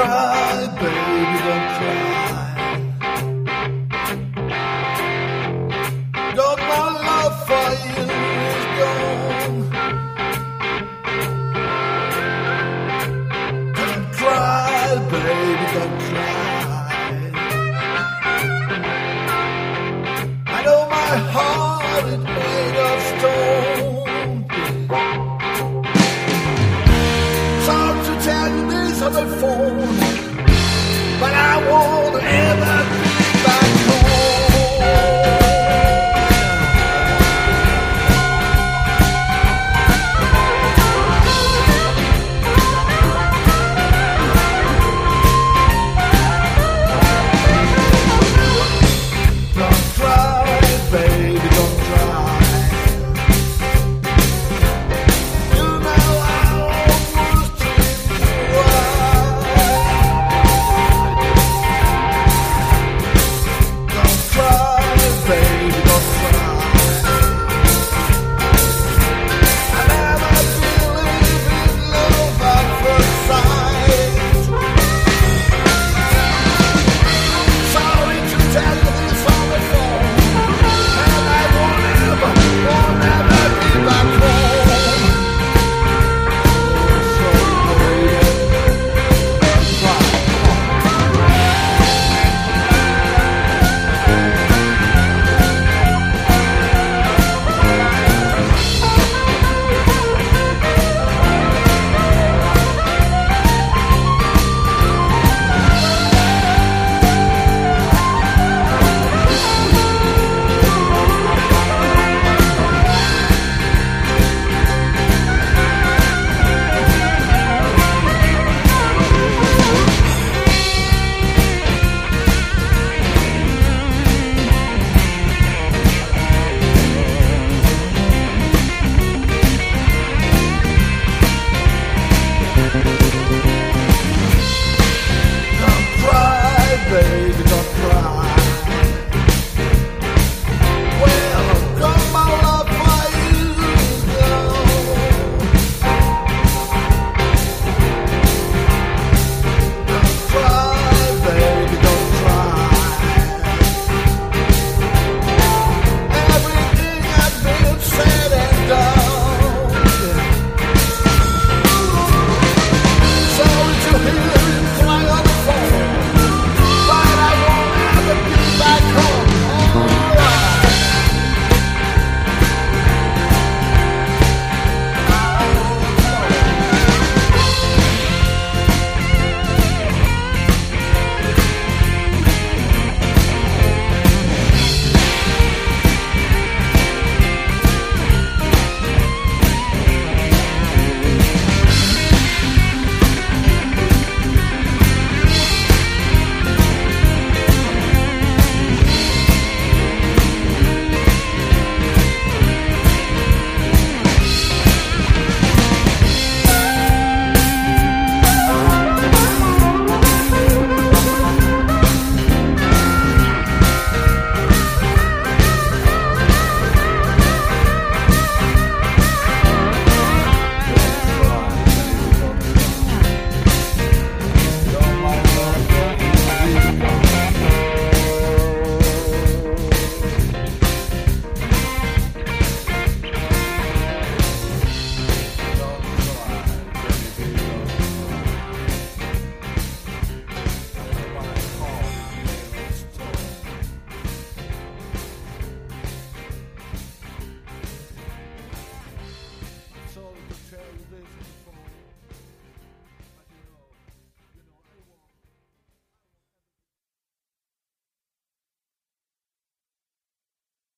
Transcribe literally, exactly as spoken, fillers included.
cry, baby, don't cry. Don't my love for you is gone. Don't cry, baby, don't cry. I know my heart is made of stone. Sorry to tell you this on the phone, but I won't ever be back home. Don't cry, baby, don't cry. You know I almost treat you right. Don't cry, baby, don't cry. I never believed in love at first sight. Sorry to tell you this on the phone, and I won't ever, won't ever be back home. So baby, cry. Thank you.